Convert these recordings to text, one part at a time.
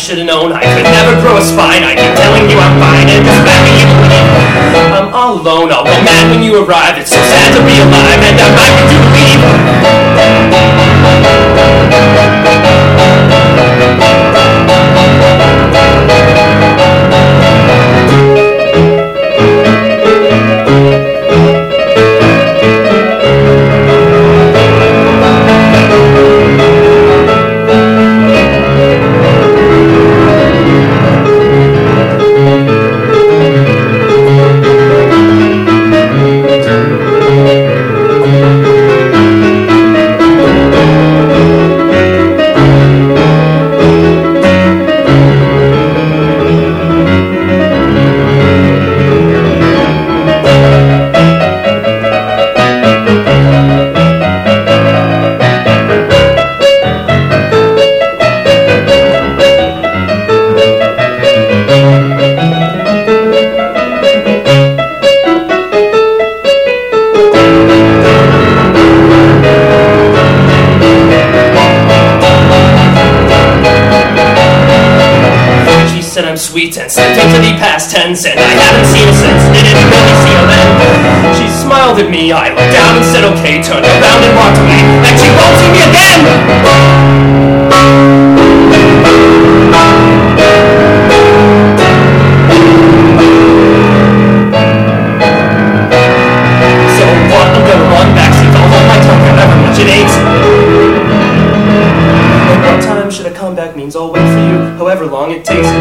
should've known I could never grow a spine. I keep telling you I'm fine and just begging you to leave. I'm all alone, I'll go mad when you arrive. It's so sad to be alive and I'm not going to leave. I'm sweet and slipped into the past tense, and I haven't seen her since. Didn't really see her then. She smiled at me, I looked down and said okay, turned around and walked away, and she won't see me again! So what, I'm gonna run backseat, I'll hold my tongue however much it aches. And what time should I come back means I'll wait for you, however long it takes.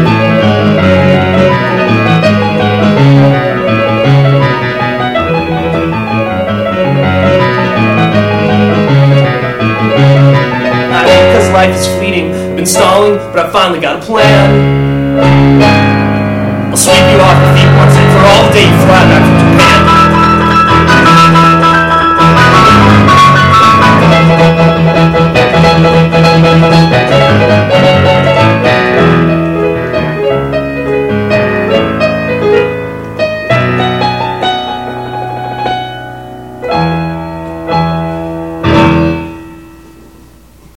Because life is fleeting, I've been stalling, but I finally got a plan. I'll sweep you off your feet once and for all the day you fly back from Japan.